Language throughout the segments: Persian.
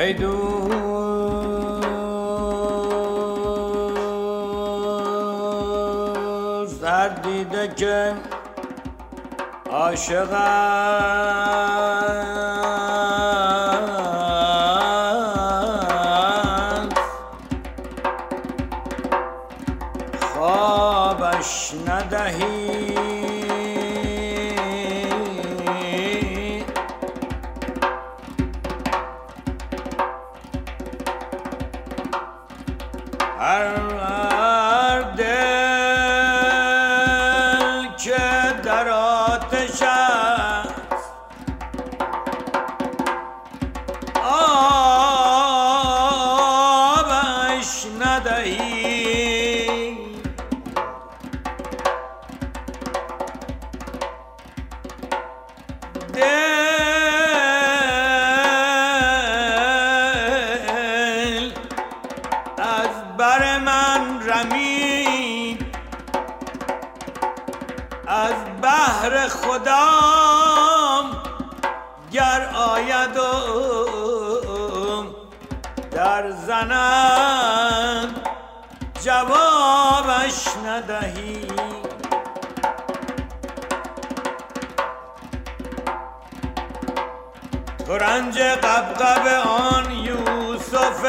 ای دوست هر دیده که عاشق است خوابش ندهی هر دل که در آتش است آبش ندهی دل از بر من رمید از بحر خدام گر آید و در زنم جوابش ندهی ترنج قبقب آن یوسف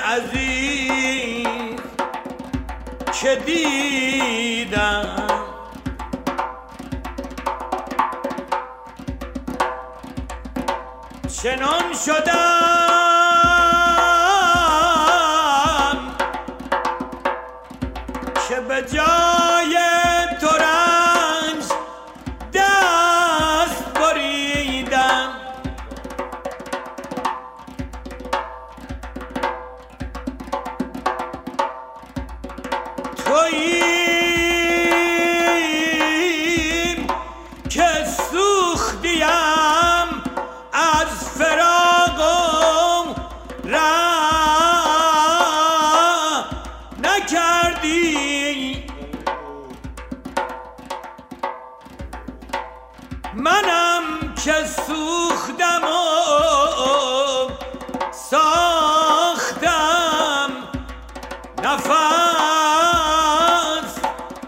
عزیز که دیدم چنان شدم که به جای ترنج دست بریدم تویی که سوختیم از فراقم راه نکردی منم که سوختم و ساختم نفس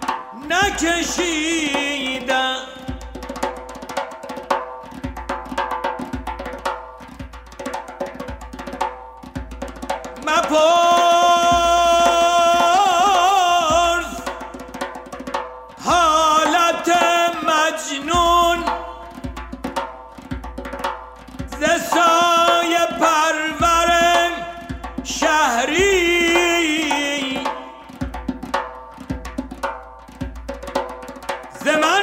نکشیدم مپرس حالت مجنون ز سایه پرور شهری ز من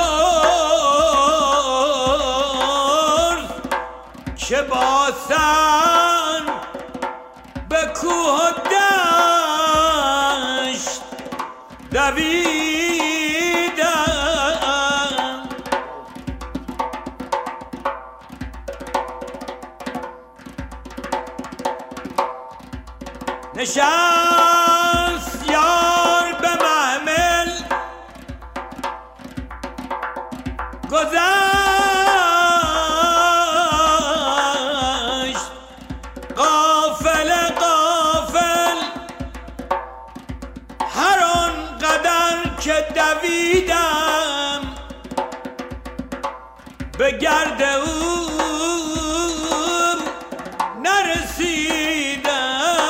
بپرس که با سن به کوه و دشت دویدم نشست یار به محمل گذشت غافل غافل هر آن قدر که دویدم به گرد او نرسیدم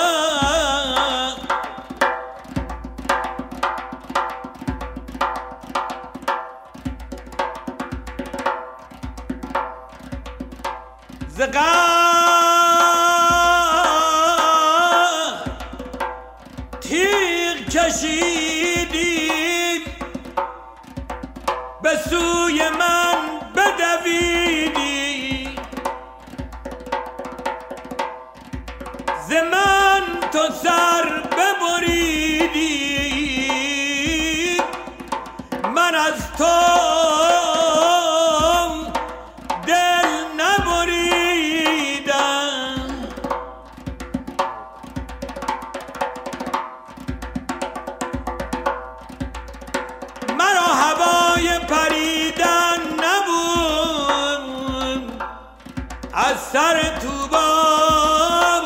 ز تیغ کشیدی به سوی من بدویدی ز من تو سر ببریدی من از تو دل نبریدم مرا هوای پریدن نبود از سر طوبا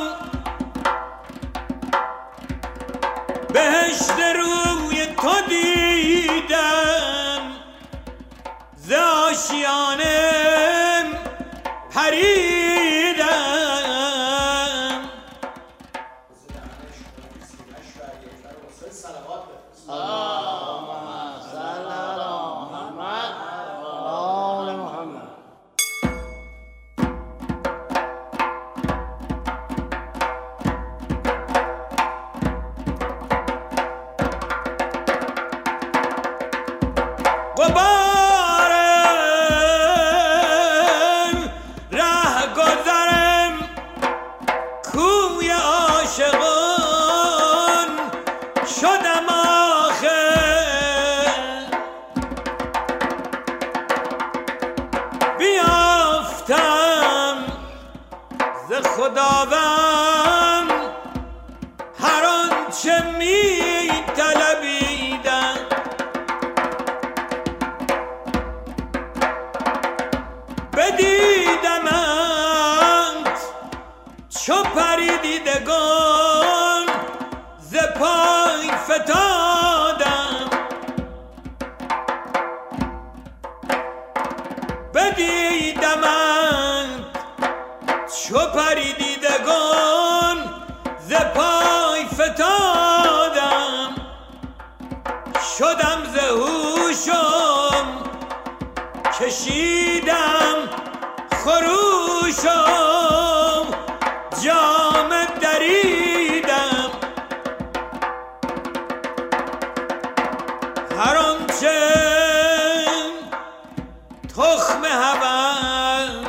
آشیانه پریدم. غبارم ره گذرم کوی عاشقان شدم آخر. بیافتم ز خداوند هر آنچه می طلبیدم. بدیدمت چو پری دیدگان ز پای فتادم. بدیدمت چو پری دیدگان ز پای فتادم. شدم ز هوشم کشیدم خروشم جامه دریدم. هر آنچه تخم هوس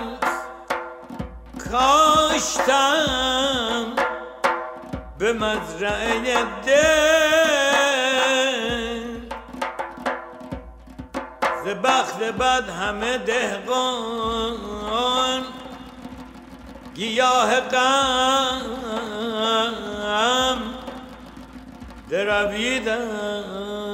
کاشتم به مزرعه دل، ز بخت بد همه دهقان گیاه غم درویدم.